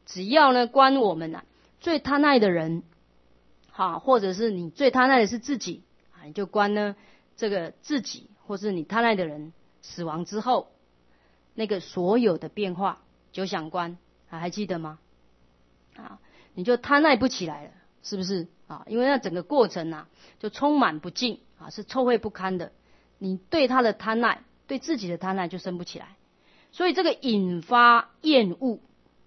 只要呢观我们啊最贪爱的人，好，或者是你最贪爱的是自己，你就观呢这个自己或是你贪爱的人死亡之后，那个所有的变化，九想观还记得吗？你就贪爱不起来了，是不是啊？因为那整个过程啊，就充满不净啊，是臭秽不堪的。你对他的贪爱，对自己的贪爱就生不起来，所以这个引发厌恶，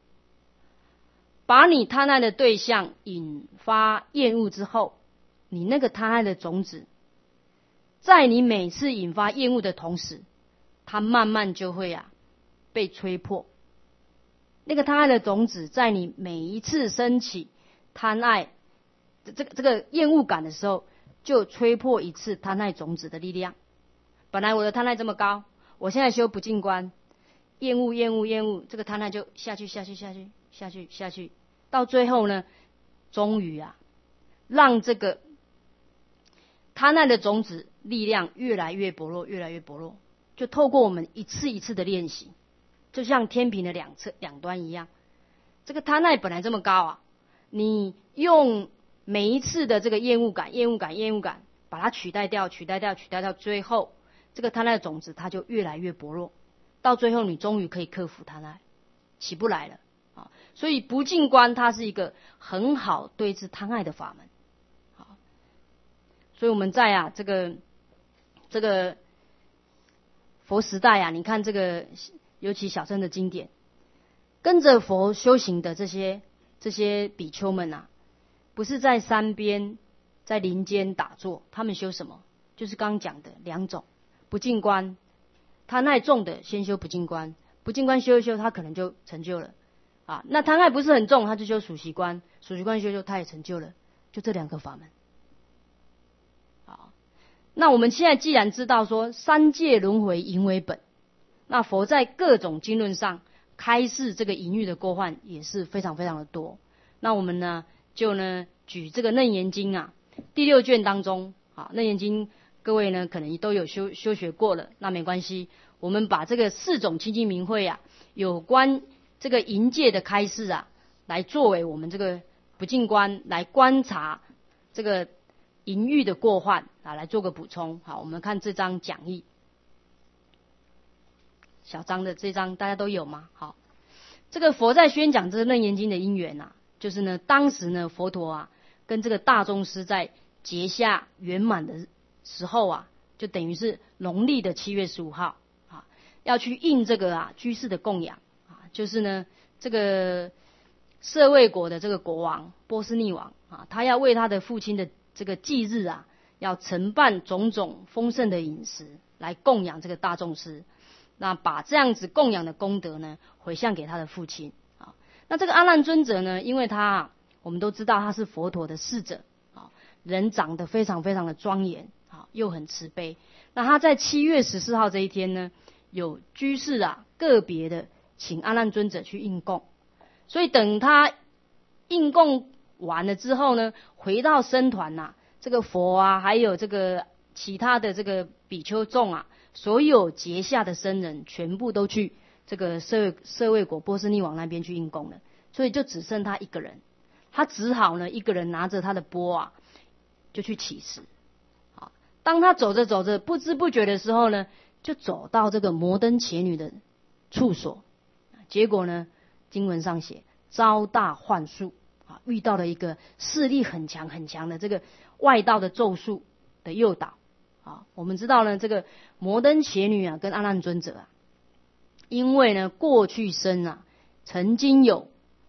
把你贪爱的对象引发厌恶之后，你那个贪爱的种子，在你每次引发厌恶的同时，它慢慢就会被吹破。那个贪爱的种子，在你每一次升起贪爱这个厌恶感的时候，就吹破一次贪爱种子的力量。本来我的贪爱这么高，我现在修不净观，厌恶，这个贪爱就下去，到最后呢，终于让这个贪爱的种子力量越来越薄弱，就透过我们一次一次的练习。就像天平的两端一样，这个贪爱本来这么高你用每一次的这个厌恶感，把它取代掉，最后这个贪爱的种子它就越来越薄弱，到最后你终于可以克服贪爱，起不来了所以不净观它是一个很好对治贪爱的法门所以我们在这个佛时代你看这个。尤其小乘的经典，跟着佛修行的这些比丘们不是在山边在林间打坐，他们修什么？就是刚刚讲的两种不净观，贪爱重的先修不净观，不净观修一修他可能就成就了那贪爱不是很重，他就修数息观，数息观修一修他也成就了，就这两个法门那我们现在既然知道说三界轮回淫为本，那佛在各种经论上开示这个淫欲的过患也是非常非常的多。那我们呢就举这个楞严经第6卷当中楞严经各位呢可能都有修学过了，那没关系，我们把这个4种清净明慧有关这个淫戒的开示来作为我们这个不净观来观察这个淫欲的过患来做个补充。好，我们看这章讲义。小章的这章大家都有吗？好，这个佛在宣讲这个楞严经的因缘就是呢，当时呢佛陀跟这个大宗师在结下圆满的时候就等于是农历的7月15号要去应这个居士的供养就是呢这个舍卫国的这个国王波斯匿王他要为他的父亲的这个忌日要承办种种丰盛的饮食来供养这个大宗师。那把这样子供养的功德呢回向给他的父亲那这个阿难尊者呢，因为他我们都知道他是佛陀的侍者人长得非常非常的庄严又很慈悲。那他在7月14号这一天呢，有居士个别的请阿难尊者去应供，所以等他应供完了之后呢，回到僧团这个佛还有这个其他的这个比丘众所有结下的僧人全部都去这个舍卫国波斯匿王那边去应供了，所以就只剩他一个人，他只好呢一个人拿着他的钵就去乞食当他走着走着不知不觉的时候呢，就走到这个摩登伽女的处所，结果呢经文上写遭大幻术遇到了一个势力很强的这个外道的咒术的诱导我们知道呢，这个摩登伽女跟阿难尊者因为呢过去生曾经有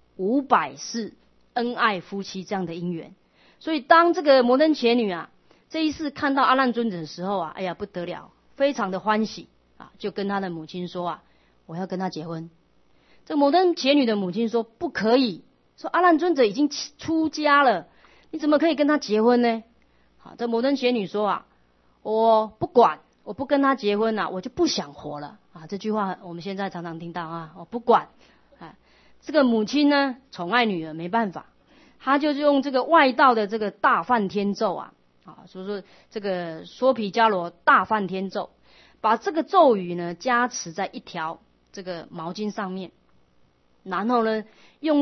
500世恩爱夫妻这样的因缘，所以当这个摩登伽女这一次看到阿难尊者的时候哎呀不得了，非常的欢喜就跟他的母亲说我要跟他结婚。这摩登伽女的母亲说不可以，说阿难尊者已经出家了，你怎么可以跟他结婚呢？这摩登伽女说我不管，我不跟他结婚我就不想活了这句话我们现在常常听到我不管这个母亲呢宠爱女儿没办法，她就是用这个外道的这个大梵天咒所以说这个娑毗迦罗大梵天咒，把这个咒语呢加持在一条这个毛巾上面，然后呢用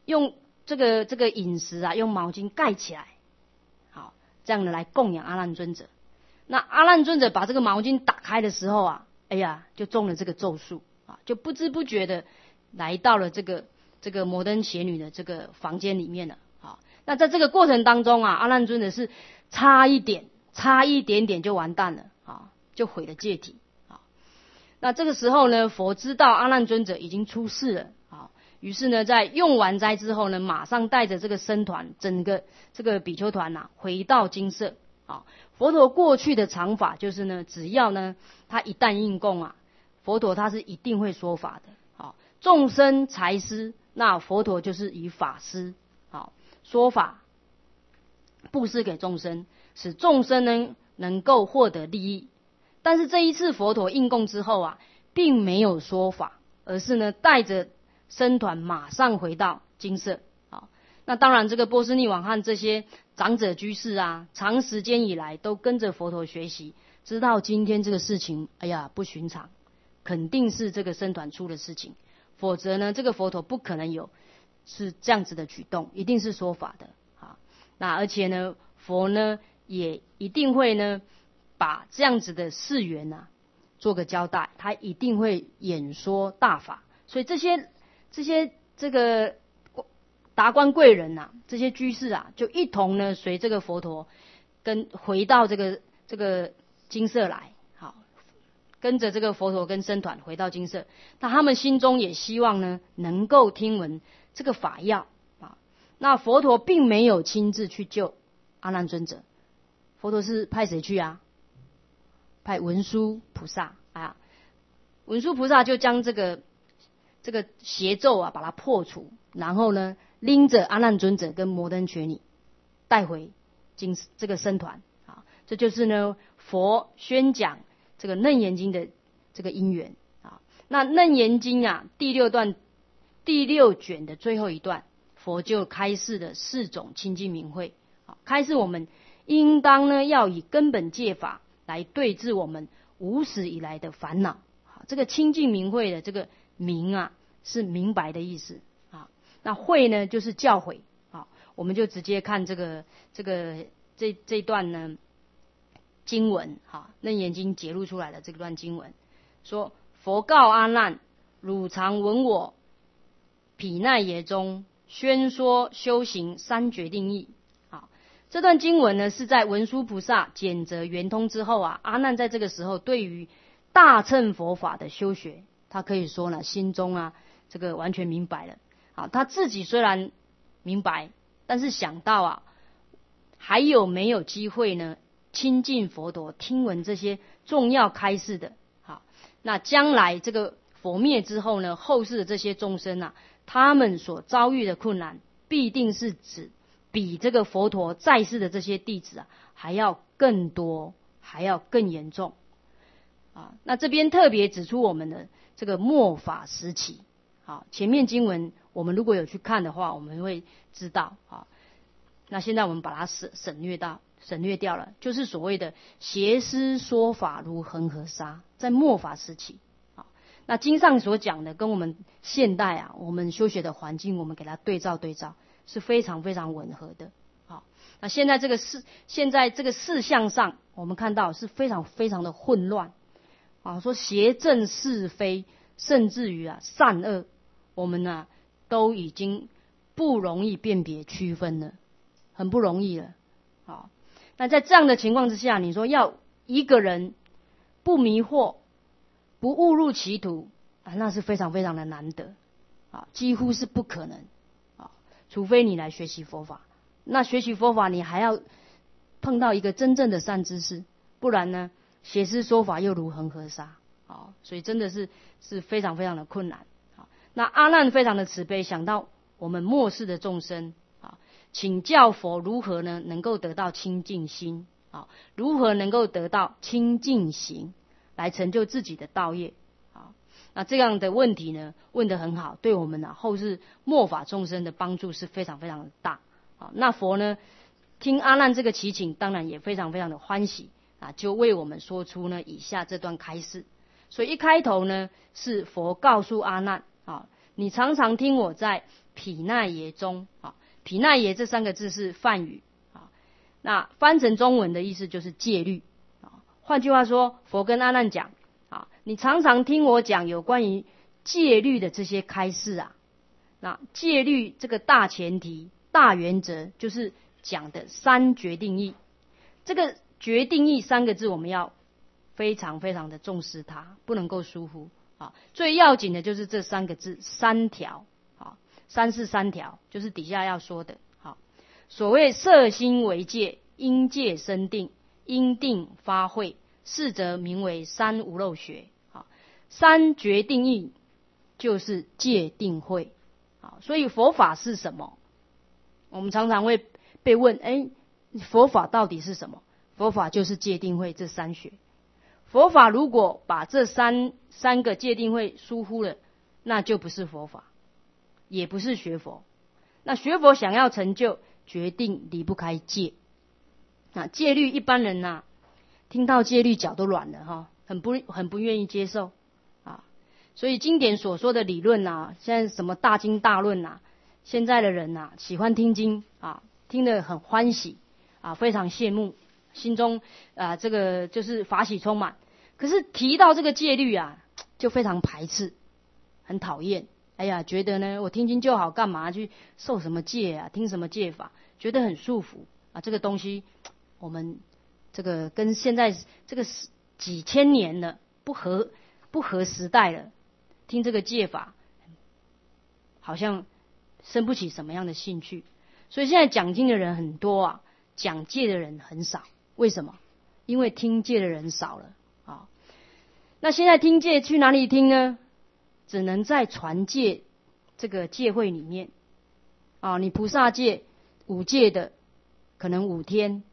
用这个饮食啊，用毛巾盖起来，好，这样的来供养阿难尊者。那阿难尊者把这个毛巾打开的时候啊，哎呀，就中了这个咒术啊，就不知不觉的来到了这个摩登伽女的这个房间里面了啊。那在这个过程当中啊，阿难尊者是差一点点就完蛋了啊，就毁了戒体啊。那这个时候呢，佛知道阿难尊者已经出世了啊，于是呢，在用完斋之后呢，马上带着这个僧团，整个这个比丘团回到精舍啊。佛陀过去的常法就是呢，只要呢他一旦应供啊，佛陀他是一定会说法的啊。众生财施，那佛陀就是以法施啊，说法布施给众生，使众生呢能够获得利益。但是这一次佛陀应供之后啊，并没有说法，而是呢带着僧团马上回到精舍啊。那当然，这个波斯匿王和这些长者居士啊，长时间以来都跟着佛陀学习，知道今天这个事情，哎呀不寻常，肯定是这个僧团出了事情，否则呢，这个佛陀不可能有是这样子的举动，一定是说法的啊。那而且呢，佛呢也一定会呢把这样子的事缘啊做个交代，他一定会演说大法。所以这些这个达官贵人啊，这些居士啊，就一同呢随这个佛陀跟回到这个精舍来，好，跟着这个佛陀跟僧团回到精舍。那他们心中也希望呢能够听闻这个法要啊。那佛陀并没有亲自去救阿难尊者，佛陀是派谁去啊？派文殊菩萨啊。文殊菩萨就将这个邪咒啊把它破除，然后呢拎着阿难尊者跟摩登伽女带回这个僧团啊。这就是呢佛宣讲这个楞严经的这个因缘啊。那楞严经啊第六卷的最后一段，佛就开示了4种清净明慧啊，开示我们应当呢要以根本戒法来对治我们无始以来的烦恼。这个清净明慧的这个明啊是明白的意思啊，那慧呢就是教诲啊。我们就直接看这段呢经文哈，楞严经揭露出来的这段经文说：佛告阿难，汝常闻我毗奈耶中宣说修行3决定义。好，这段经文呢是在文殊菩萨简则圆通之后啊，阿难在这个时候对于大乘佛法的修学，他可以说呢心中啊这个完全明白了。好，他自己虽然明白，但是想到啊还有没有机会呢亲近佛陀，听闻这些重要开示的。好，那将来这个佛灭之后呢，后世的这些众生啊，他们所遭遇的困难，必定是比这个佛陀在世的这些弟子啊还要更多，还要更严重啊。那这边特别指出我们的这个末法时期。好，前面经文我们如果有去看的话，我们会知道啊。那现在我们把它省略掉了，就是所谓的邪师说法如恒河沙，在末法时期。好，那经上所讲的跟我们现代啊，我们修学的环境，我们给它对照，是非常非常吻合的。好，那现在这个事项上，我们看到是非常非常的混乱啊，说邪正是非，甚至于善恶，我们都已经不容易辨别区分了，很不容易了。好，那在这样的情况之下，你说要一个人不迷惑，不误入歧途啊，那是非常非常的难得啊，几乎是不可能啊，除非你来学习佛法。那学习佛法，你还要碰到一个真正的善知识，不然呢，邪师说法又如恒河沙啊，所以真的是非常非常的困难啊。那阿难非常的慈悲，想到我们末世的众生啊，请教佛如何呢能够得到清净心啊，如何能够得到清净行，来成就自己的道业啊。那这样的问题呢问得很好，对我们后世末法众生的帮助是非常非常的大啊。那佛呢听阿难这个祈请，当然也非常非常的欢喜啊，就为我们说出呢以下这段开示。所以一开头呢是佛告诉阿难啊， 你常常听我在毗奈耶中啊，毗奈耶这3个字是梵语啊，那翻成中文的意思就是戒律啊。换句话说，佛跟阿难讲啊，你常常听我讲有关于戒律的这些开示啊。那戒律这个大前提、大原则，就是讲的3决定义。这个决定义3个字，我们要非常非常的重视它，不能够疏忽啊。最要紧的就是这3个字，3条啊，3是3条，就是底下要说的。好，所谓摄心为戒，因戒生定，因定发慧，是则名为3无漏学。好，3决定义就是戒定慧。好，所以佛法是什么？我们常常会被问，佛法到底是什么？佛法就是戒定慧这3学。佛法如果把这三个戒定慧疏忽了，那就不是佛法，也不是学佛。那学佛想要成就，决定离不开戒。那戒律一般人啊，听到戒律脚都软了哈，很不愿意接受啊。所以经典所说的理论啊，现在什么大经大论啊，现在的人啊喜欢听经啊，听得很欢喜啊，非常羡慕，心中这个就是法喜充满。可是提到这个戒律啊，就非常排斥，很讨厌。哎呀，觉得呢，我听经就好，干嘛去受什么戒啊？听什么戒法？觉得很束缚啊。这个东西，我们这个跟现在这个几千年了，不合时代了。听这个戒法，好像生不起什么样的兴趣。所以现在讲经的人很多啊，讲戒的人很少。为什么？因为听戒的人少了啊。那现在听戒去哪里听呢？只能在传戒这个戒会里面啊。你菩萨戒5戒的，可能5天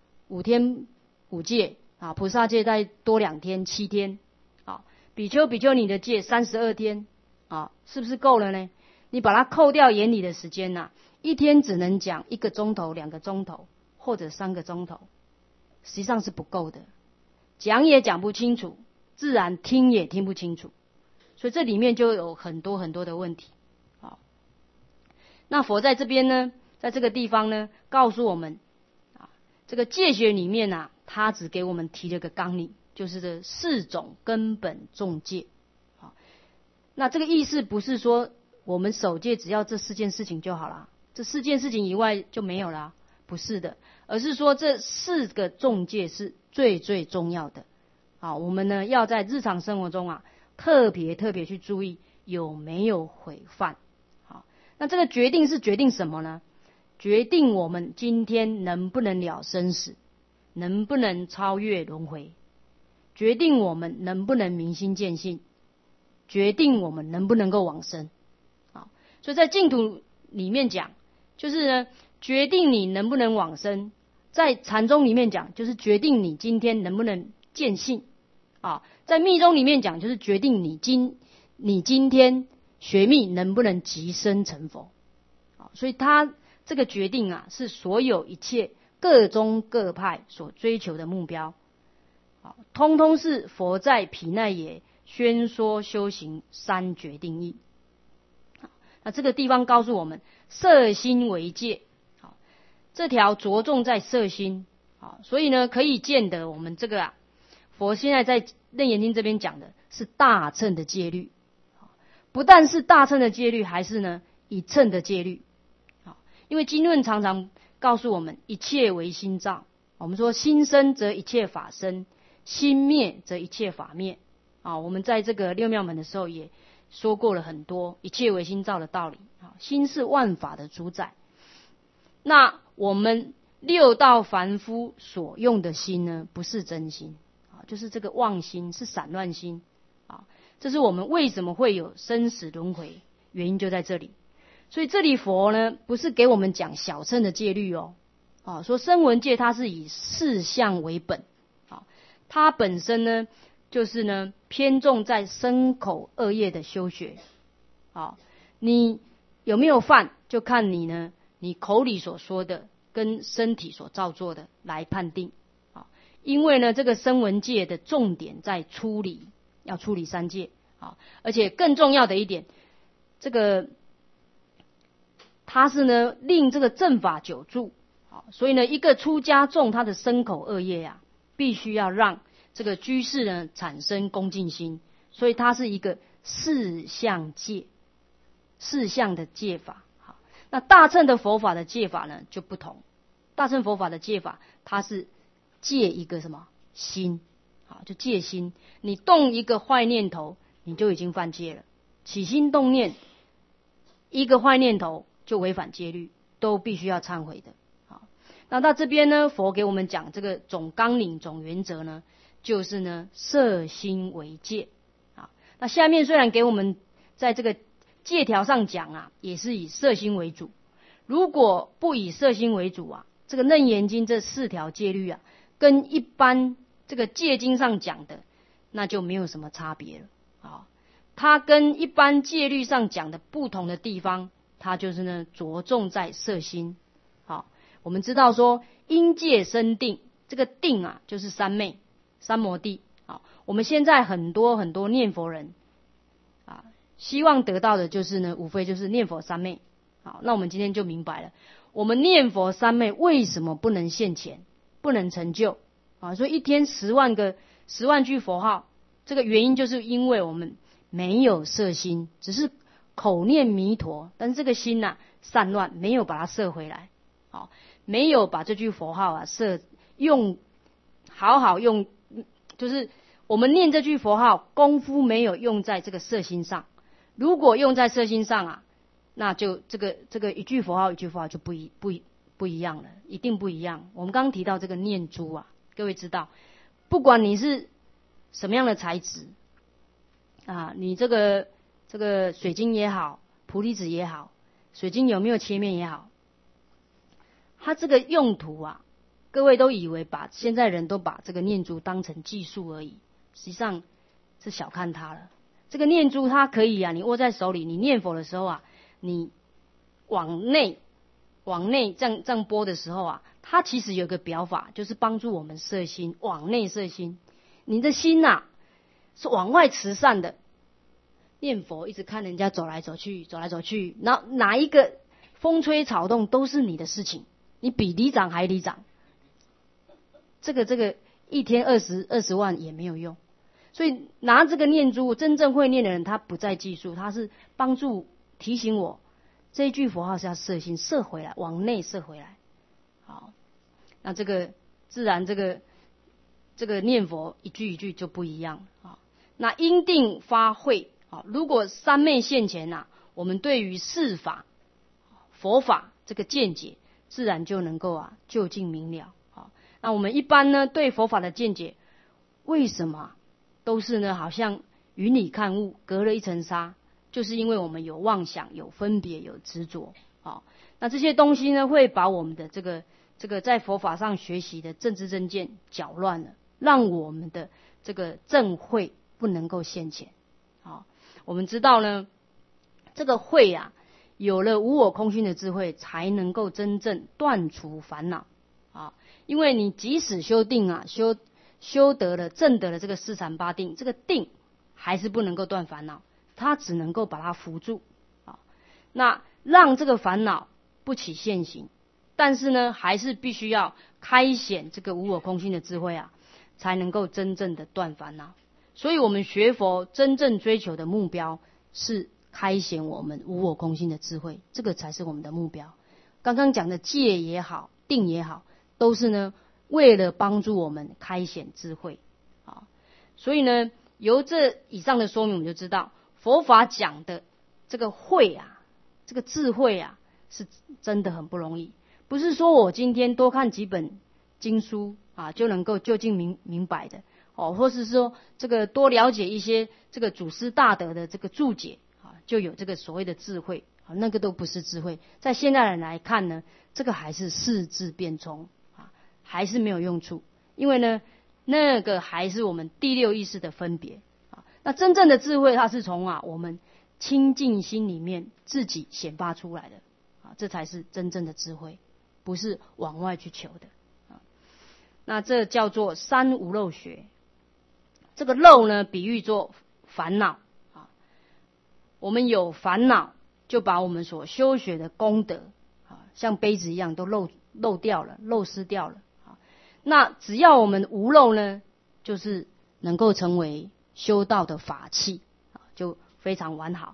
5戒啊，菩萨戒再多2天7天啊。比丘尼的戒32天啊，是不是够了呢？你把它扣掉眼里的时间啊，一天只能讲1个钟头、2个钟头或者3个钟头，实际上是不够的，讲也讲不清楚，自然听也听不清楚，所以这里面就有很多很多的问题。好，那佛在这边呢，在这个地方呢，告诉我们啊，这个戒学里面啊，他只给我们提了个纲领，就是这4种根本重戒。好，那这个意思不是说我们守戒只要这4件事情就好了，这4件事情以外就没有了，不是的，而是说这4个重戒是最最重要的。好，我们呢要在日常生活中啊，特别去注意有没有毁犯。好，那这个决定是决定什么呢？决定我们今天能不能了生死，能不能超越轮回，决定我们能不能明心见性，决定我们能不能够往生。好，所以在净土里面讲，就是呢，决定你能不能往生；在禅宗里面讲，就是决定你今天能不能见性。啊，在密宗里面讲，就是决定你今天学密能不能即生成佛。啊，所以他这个决定啊，是所有一切各宗各派所追求的目标。啊，通通是佛在毗奈耶宣说修行3决定义。那这个地方告诉我们，摄心为戒。好，这条着重在摄心。好，所以呢，可以见得我们这个佛现在在楞严经这边讲的是大乘的戒律，不但是大乘的戒律，还是呢一乘的戒律。因为经论常常告诉我们，一切为心造。我们说心生则一切法生，心灭则一切法灭。我们在这个六妙门的时候也说过了很多一切为心造的道理。心是万法的主宰。那我们6道凡夫所用的心呢，不是真心。就是这个妄心，是散乱心啊，这是我们为什么会有生死轮回，原因就在这里。所以这里佛呢，不是给我们讲小乘的戒律说声闻戒它是以4相为本它本身呢，就是呢偏重在身口2业的修学你有没有犯，就看你呢，你口里所说的跟身体所造作的来判定。因为呢，这个声闻戒的重点在出离，要出离3戒而且更重要的一点， 这个他是呢令这个正法久住，所以呢一个出家众他的身口恶业啊，必须要让这个居士呢产生恭敬心，所以它是一个四相戒，四相的戒法。好，那大乘的佛法的戒法呢就不同，大乘佛法的戒法它是戒一个什么心，好，就戒心，你动一个坏念头，你就已经犯戒了。起心动念，一个坏念头就违反戒律，都必须要忏悔的。好，那到这边呢，佛给我们讲这个总纲领、总原则呢，就是呢摄心为戒。好，那下面虽然给我们在这个戒条上讲啊，也是以摄心为主。如果不以摄心为主啊，这个楞严经这4条戒律啊，跟一般这个戒经上讲的，那就没有什么差别了。好，它跟一般戒律上讲的不同的地方，它就是呢着重在摄心。好，我们知道说因戒生定，这个定啊就是三昧、三摩地。好，我们现在很多念佛人啊，希望得到的就是呢，无非就是念佛三昧。好，那我们今天就明白了，我们念佛三昧为什么不能现前，不能成就啊？所以一天10万句佛号，这个原因就是因为我们没有摄心，只是口念弥陀，但是这个心啊散乱，没有把它摄回来。好，没有把这句佛号啊好好用，就是我们念这句佛号功夫没有用在这个摄心上。如果用在摄心上啊，那就这个一句佛号就不一样了，一定不一样。我们刚刚提到这个念珠啊，各位知道，不管你是什么样的材质啊，你这个水晶也好，菩提子也好，水晶有没有切面也好，它这个用途啊，各位都以为现在人都把这个念珠当成技术而已，实际上是小看它了。这个念珠它可以啊，你握在手里，你念佛的时候啊，你往内这样拨的时候啊，它其实有个表法，就是帮助我们摄心，往内摄心。你的心啊是往外慈善的，念佛一直看人家走来走去，然后哪一个风吹草动都是你的事情，你比里长还里长，这个一天20万也没有用。所以拿这个念珠，真正会念的人，他不在技术，他是帮助提醒我这一句佛号是要摄心，摄回来，往内摄回来。好，那这个自然这个念佛一句一句就不一样啊。那因定发慧啊，如果三昧现前啊，我们对于事法、佛法这个见解，自然就能够啊就近明了。好，那我们一般呢对佛法的见解，为什么都是呢好像云里看雾，隔了一层纱？就是因为我们有妄想、有分别、有执着。好，那这些东西呢，会把我们的这个在佛法上学习的正知正见搅乱了，让我们的这个正慧不能够现前。好，我们知道呢，这个慧啊，有了无我空性的智慧，才能够真正断除烦恼啊。因为你即使修定啊，修得了证得了这个四禅八定，这个定还是不能够断烦恼。他只能够把它扶住啊，那让这个烦恼不起现行，但是呢，还是必须要开显这个无我空性的智慧啊，才能够真正的断烦恼。所以我们学佛真正追求的目标是开显我们无我空性的智慧，这个才是我们的目标。刚刚讲的戒也好，定也好，都是呢为了帮助我们开显智慧啊。所以呢，由这以上的说明，我们就知道。佛法讲的这个慧啊，这个智慧啊，是真的很不容易。不是说我今天多看几本经书啊，就能够就近明白的哦，或是说这个多了解一些这个祖师大德的这个注解啊，就有这个所谓的智慧啊，那个都不是智慧。在现代人来看呢，这个还是视智变聪啊，还是没有用处。因为呢，那个还是我们第六意识的分别。那真正的智慧，它是从我们清净心里面自己显发出来的啊，这才是真正的智慧，不是往外去求的啊。那这叫做三无漏学。这个漏呢，比喻作烦恼啊。我们有烦恼， 就把我们所修学的功德像杯子一样都漏掉了，漏失掉了。那只要我们无漏呢，就是能够成为修道的法器，就非常完好。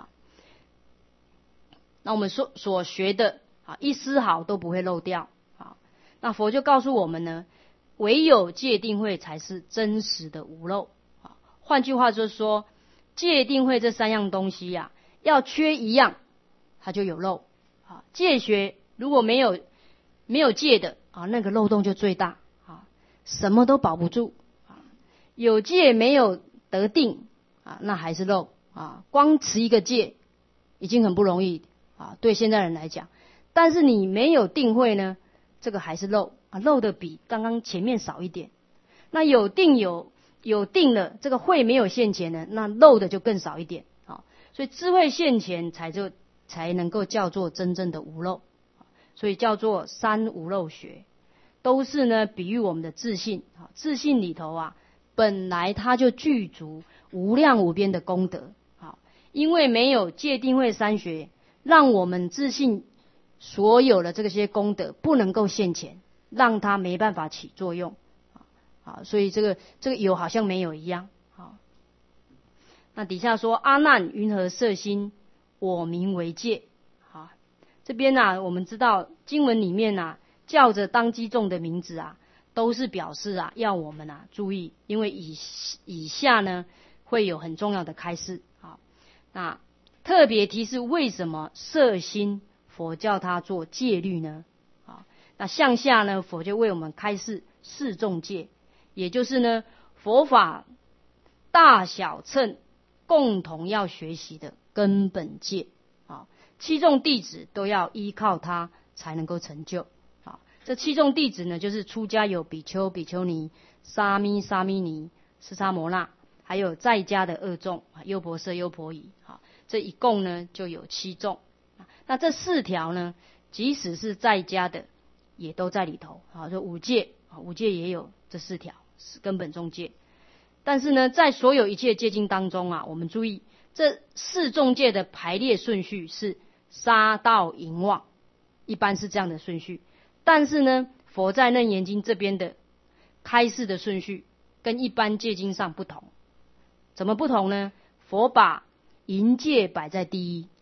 那我们所学的一丝毫都不会漏掉。那佛就告诉我们呢，唯有戒定慧才是真实的无漏。换句话就是说，戒定慧这3样东西要缺一样，它就有漏。戒学如果没有戒的那个漏洞就最大，什么都保不住。有戒没有得定那还是漏。光持一个戒已经很不容易对现在人来讲，但是你没有定慧呢，这个还是漏漏的比刚刚前面少一点。那有定了，这个慧没有现前呢，那漏的就更少一点。所以智慧现前才能够叫做真正的无漏。所以叫做三无漏学，都是呢比喻我们的自信。自信里头本来它就具足无量无边的功德。因为没有戒定慧3学，让我们自信所有的这些功德不能够现前，让它没办法起作用。所以这个有好像没有一样。那底下说阿难云何摄心，我名为戒。这边我们知道经文里面叫着当机众的名字都是表示要我们注意，因为以下呢会有很重要的开示。那特别提示为什么摄心佛叫它做戒律呢？那向下呢佛就为我们开示四众戒，也就是呢佛法大小乘共同要学习的根本戒。7众弟子都要依靠它才能够成就。这7众弟子呢，就是出家有比丘、比丘尼、沙弥、沙弥尼、释迦摩那，还有在家的2众优婆塞、优婆夷。这一共呢就有7众。那这4条呢，即使是在家的也都在里头。这5戒也有这4条是根本中戒。但是呢，在所有一切戒经当中我们注意这4众戒的排列顺序是杀盗淫妄，一般是这样的顺序。但是呢，佛在楞严经这边的开示的顺序跟一般戒经上不同。怎么不同呢？佛把淫戒摆在第一，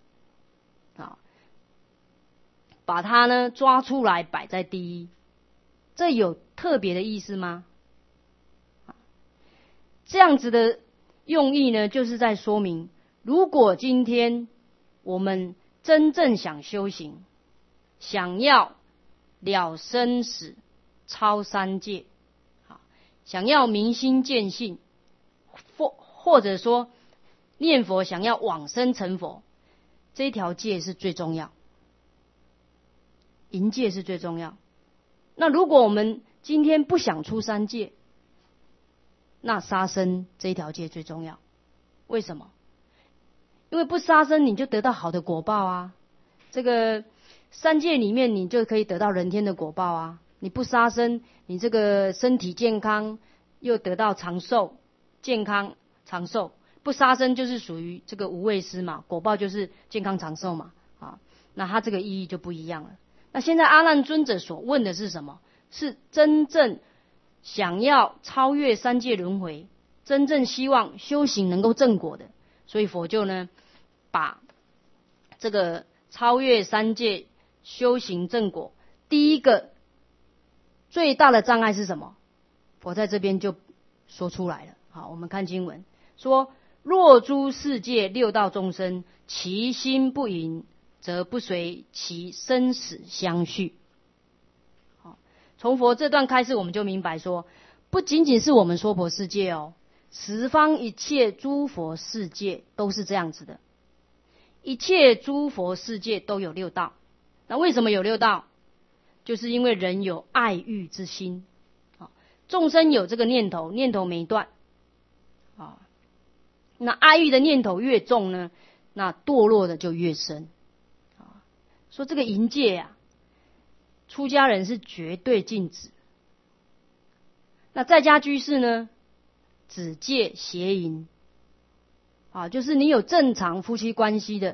把它呢抓出来摆在第一，这有特别的意思吗？这样子的用意呢，就是在说明，如果今天我们真正想修行，想要了生死、超3界，想要明心见性，或者说念佛想要往生成佛，这一条戒是最重要，淫戒是最重要。那如果我们今天不想出3界，那杀生这一条戒最重要。为什么？因为不杀生你就得到好的果报这个3界里面你就可以得到人天的果报你不杀生，你这个身体健康，又得到长寿、健康长寿。不杀生就是属于这个无畏施嘛，果报就是健康长寿嘛。那它这个意义就不一样了。那现在阿难尊者所问的是什么？是真正想要超越3界轮回，真正希望修行能够正果的。所以佛就呢把这个超越3界修行正果第一个最大的障碍是什么？佛在这边就说出来了。好，我们看经文说，若诸世界6道众生，其心不淫，则不随其生死相续。从佛这段开始，我们就明白说，不仅仅是我们娑婆世界十方一切诸佛世界都是这样子的。一切诸佛世界都有6道。那为什么有6道？就是因为人有爱欲之心，众生有这个念头，念头没断。那爱欲的念头越重呢，那堕落的就越深。说这个淫戒出家人是绝对禁止。那在家居士呢，只戒邪淫。就是你有正常夫妻关系的，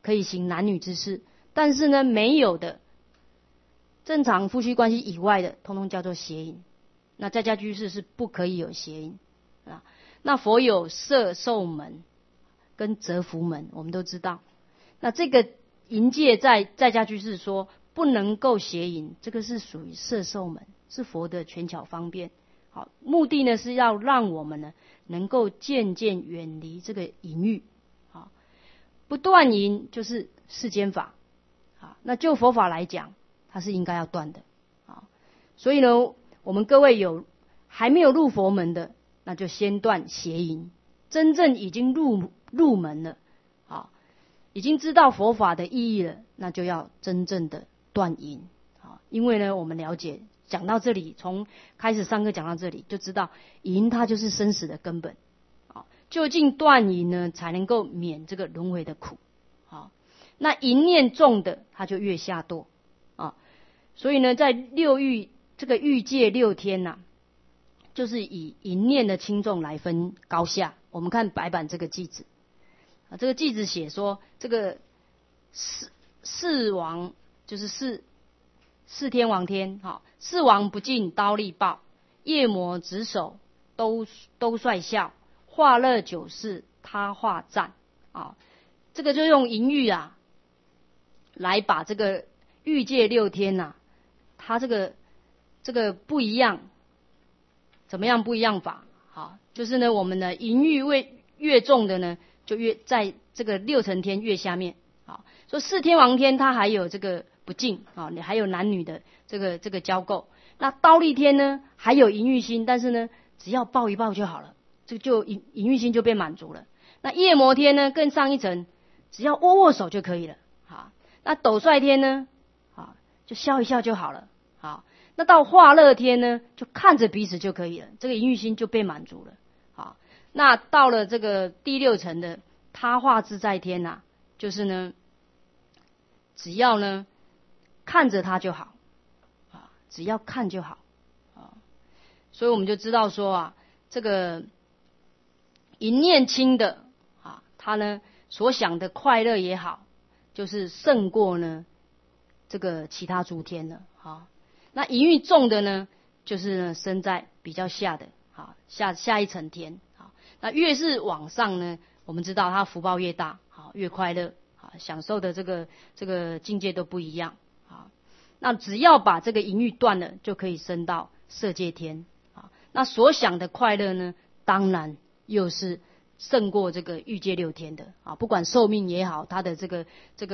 可以行男女之事，但是呢，没有的正常夫妻关系以外的，通通叫做邪淫。那在家居士是不可以有邪淫啊。那佛有摄受门跟折伏门，我们都知道。那这个淫戒在家居士说不能够邪淫，这个是属于摄受门，是佛的权巧方便。好，目的呢是要让我们呢能够渐渐远离这个淫欲。好，不断淫就是世间法。好，那就佛法来讲，它是应该要断的。好，所以呢，我们各位还没有入佛门的，那就先断邪淫。真正已经入门了，好，已经知道佛法的意义了，那就要真正的断淫。好，因为呢，我们了解讲到这里，从开始上课讲到这里，就知道淫它就是生死的根本。好，究竟断淫呢，才能够免这个轮回的苦。好，那淫念重的，他就越下堕啊。所以呢，在六欲这个欲界6天呐，就是以淫念的轻重来分高下。我们看白板这个记子啊，这个记子写说，这个四王就是四天王天，好，四王不敬刀力报，夜魔执手都率笑，化乐九世他化战啊。这个就用淫欲啊来把这个欲界6天呐，它这个不一样，怎么样不一样法？好，就是呢，我们的淫欲越重的呢，就越在这个6层天越下面。好，说4天王天它还有这个不敬啊，你还有男女的这个交媾。那刀力天呢，还有淫欲心，但是呢，只要抱一抱就好了，这个就淫欲心就被满足了。那夜魔天呢，更上一层，只要握手就可以了。好，那斗率天呢，好，就笑一笑就好了。好。那到化乐天呢，就看着彼此就可以了，这个淫欲心就被满足了。好，那到了这个第6层的他化自在天呐，就是呢，只要呢看着他就好，啊，只要看就好，啊，所以我们就知道说啊，这个淫念轻的啊，他呢所想的快乐也好，就是胜过呢这个其他诸天了，啊。那淫欲重的呢，就是呢生在比较下的，好下一层天，好，那越是往上呢，我们知道他福报越大，好越快乐，好享受的这个境界都不一样，好，那只要把这个淫欲断了，就可以升到色界天，好，那所想的快乐呢，当然又是胜过这个欲界6天的，啊，不管寿命也好，他的这个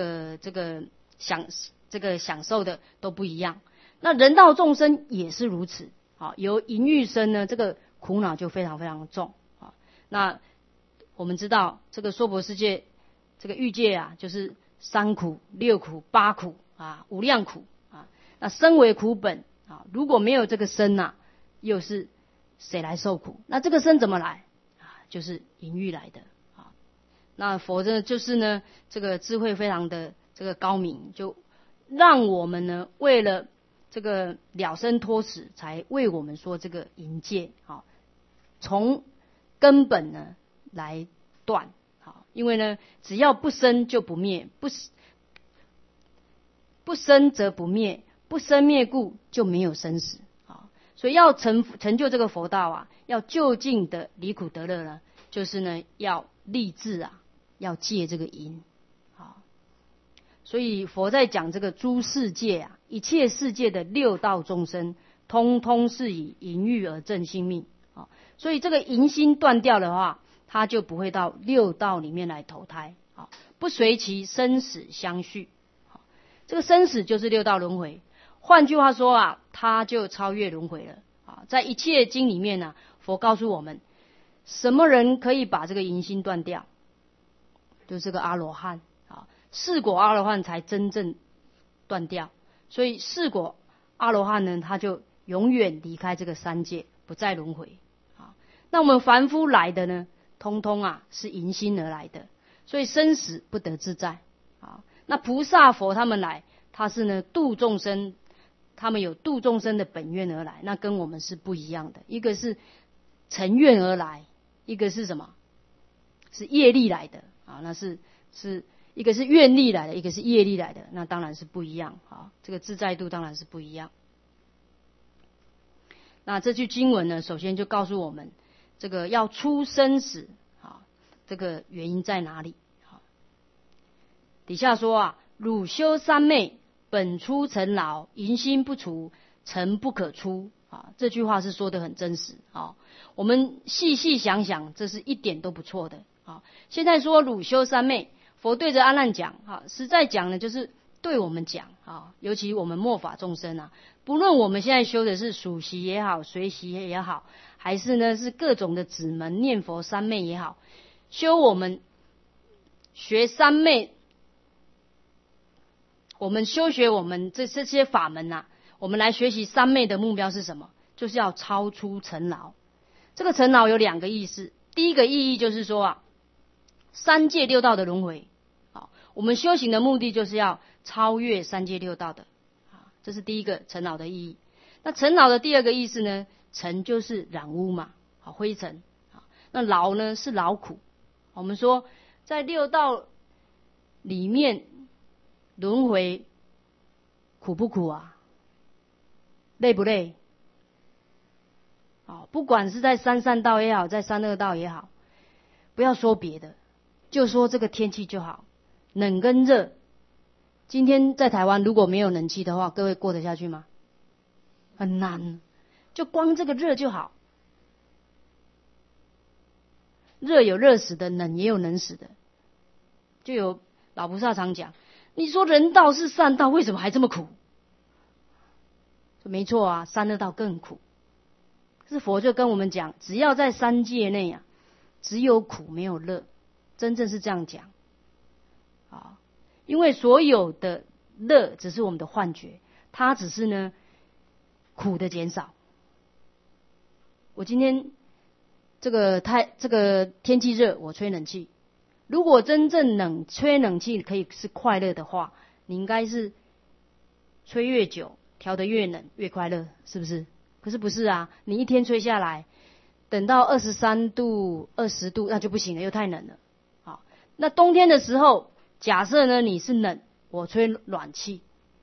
享受的都不一样。那人道众生也是如此，啊，由淫欲生呢，这个苦恼就非常非常重，啊，那我们知道这个娑婆世界，这个欲界啊，就是3苦、6苦、8苦啊，无量苦啊。那身为苦本啊，如果没有这个身呐，又是谁来受苦？那这个身怎么来啊？就是淫欲来的啊。那佛呢，就是呢，这个智慧非常的这个高明，就让我们呢，为了这个了生脱死，才为我们说这个淫戒，好，从根本呢来断，好，因为呢，只要不生就不灭，不生则不灭，不生灭故就没有生死，好，所以要成就这个佛道啊，要就近的离苦得乐呢，就是呢要立志啊，要戒这个淫。所以佛在讲这个诸世界啊，一切世界的6道众生，通通是以淫欲而正性命啊。所以这个淫心断掉的话，他就不会到6道里面来投胎啊，不随其生死相续。这个生死就是6道轮回。换句话说啊，他就超越轮回了啊。在一切经里面呢，佛告诉我们，什么人可以把这个淫心断掉？就是这个阿罗汉。4果阿罗汉才真正断掉，所以4果阿罗汉呢，他就永远离开这个3界，不再轮回。那我们凡夫来的呢，通通啊是淫心而来的，所以生死不得自在。那菩萨佛他们来，他是呢度众生，他们有度众生的本愿而来，那跟我们是不一样的。一个是成愿而来，一个是什么？是业力来的啊，那是一个是愿力来的，一个是业力来的，那当然是不一样啊。这个自在度当然是不一样。那这句经文呢，首先就告诉我们，这个要出生死啊，这个原因在哪里？好，底下说啊，汝修三昧，本出尘劳，淫心不除，尘不可出啊。这句话是说得很真实啊。我们细细想想，这是一点都不错的啊。现在说汝修三昧，佛对着阿难讲啊，实在讲呢，就是对我们讲啊，尤其我们末法众生啊，不论我们现在修的是属习也好，随习也好，还是呢是各种的指门念佛三昧也好，修我们学三昧，我们修学我们这些法门啊，我们来学习三昧的目标是什么？就是要超出尘劳。这个尘劳有两个意思，第一个意义就是说啊，三界六道的轮回，我们修行的目的就是要超越三界六道的，这是第一个尘劳的意义。那尘劳的第二个意思呢，尘就是染污嘛，灰尘，那劳呢是劳苦。我们说在六道里面轮回苦不苦啊？累不累？不管是在三善道也好，在三恶道也好，不要说别的，就说这个天气就好，冷跟热。今天在台湾如果没有冷气的话，各位过得下去吗？很难，就光这个热就好。热有热死的，冷也有冷死的。就有老菩萨常讲，你说人道是善道，为什么还这么苦？没错啊，三恶道更苦。可是佛就跟我们讲，只要在三界内啊，只有苦没有乐，真正是这样讲啊。因为所有的乐只是我们的幻觉，它只是呢苦的减少。我今天这个天气热，我吹冷气。如果真正吹冷气可以是快乐的话，你应该是吹越久，调得越冷越快乐，是不是？可是不是啊，你一天吹下来，等到23度、20度，那就不行了，又太冷了。好，那冬天的时候，假设呢你是冷，我吹暖气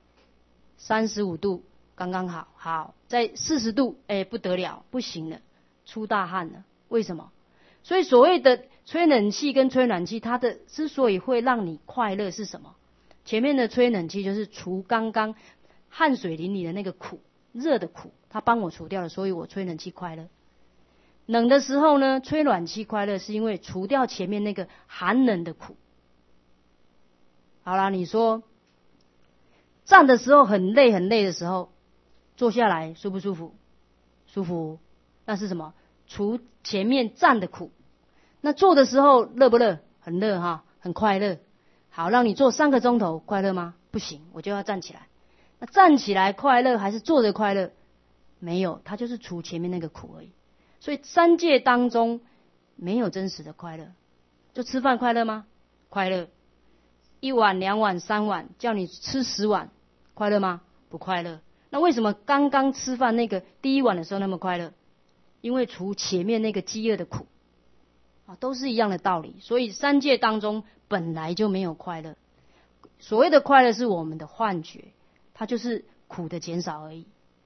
，35度刚刚好，好，在40度，不得了，不行了，出大汗了。为什么？所以所谓的吹冷气跟吹暖气，它的之所以会让你快乐是什么？前面的吹冷气就是除刚刚汗水淋漓的那个苦，热的苦，它帮我除掉了，所以我吹冷气快乐。冷的时候呢，吹暖气快乐，是因为除掉前面那个寒冷的苦。好啦，你说站的时候很累很累的时候，坐下来舒不舒服？舒服。那是什么？除前面站的苦。那坐的时候热不热？很热哈，很快乐。好，让你坐3个钟头，快乐吗？不行，我就要站起来。那站起来快乐还是坐着快乐？没有，它就是除前面那个苦而已。所以三界当中没有真实的快乐。就吃饭快乐吗？快乐。1碗、2碗、3碗，叫你吃10碗，快乐吗？不快乐。那为什么刚刚吃饭那个第1碗的时候那么快乐？因为除前面那个饥饿的苦，都是一样的道理。所以三界当中本来就没有快乐。所谓的快乐是我们的幻觉，它就是苦的减少而已。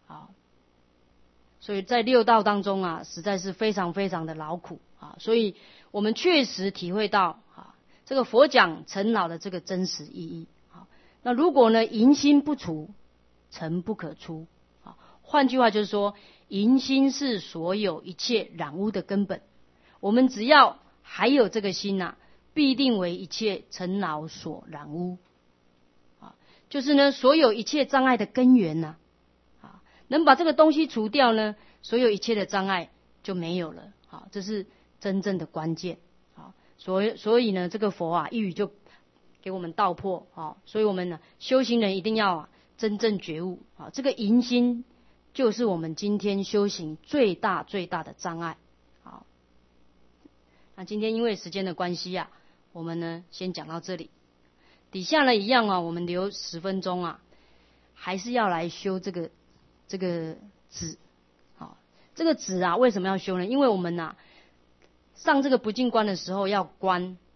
所以在六道当中啊，实在是非常非常的劳苦啊。所以我们确实体会到这个佛讲尘劳的这个真实意义。那如果呢淫心不除，尘不可出。换句话就是说，淫心是所有一切染污的根本。我们只要还有这个心啊，必定为一切尘劳所染污。就是呢，所有一切障碍的根源呐。能把这个东西除掉呢，所有一切的障碍就没有了。这是真正的关键。所以呢，这个佛啊，一语就给我们道破。所以我们呢，修行人一定要真正觉悟。这个淫心就是我们今天修行最大最大的障碍。好，那今天因为时间的关系啊，我们呢先讲到这里。底下呢一样我们留10分钟还是要来修这个止。这个止为什么要修呢？因为我们上这个不净观的时候要观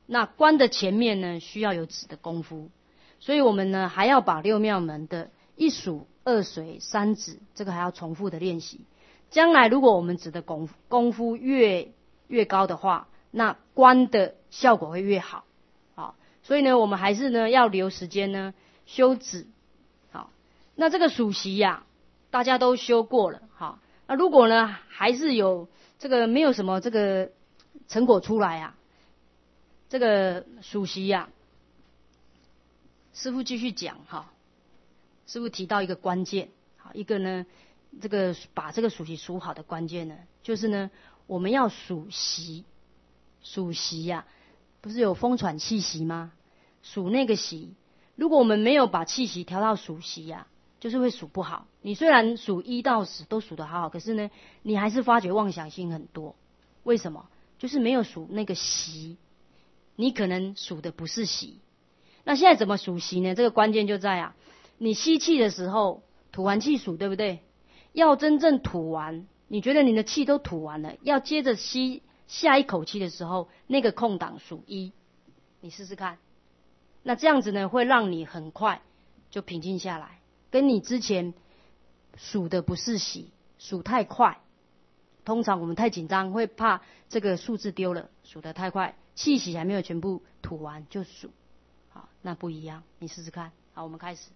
那观的前面呢，需要有止的功夫，所以我们呢还要把六妙门的一数、二随、三止，这个还要重复的练习。将来如果我们止的功夫越高的话，那观的效果会越好。好，所以呢，我们还是呢要留时间呢修止。好，那这个数息呀，大家都修过了。好，那如果呢还是有这个没有什么这个成果出来啊，这个数息呀，师父继续讲哈。师父提到一个关键，好，一个呢，这个把这个数息数好的关键呢，就是呢，我们要数息。数息呀，不是有风喘气息吗？数那个息，如果我们没有把气息调到数息呀，就是会数不好。你虽然数1到10都数得好好，可是呢，你还是发觉妄想心很多。为什么？就是没有数那个息，你可能数的不是息。那现在怎么数息呢？这个关键就在啊，你吸气的时候吐完气数，对不对？要真正吐完，你觉得你的气都吐完了，要接着吸下一口气的时候，那个空档数1，你试试看。那这样子呢，会让你很快就平静下来，跟你之前数的不是息，数太快。通常我们太紧张，会怕这个数字丢了，数得太快，气息还没有全部吐完就数。好，那不一样，你试试看。好，我们开始。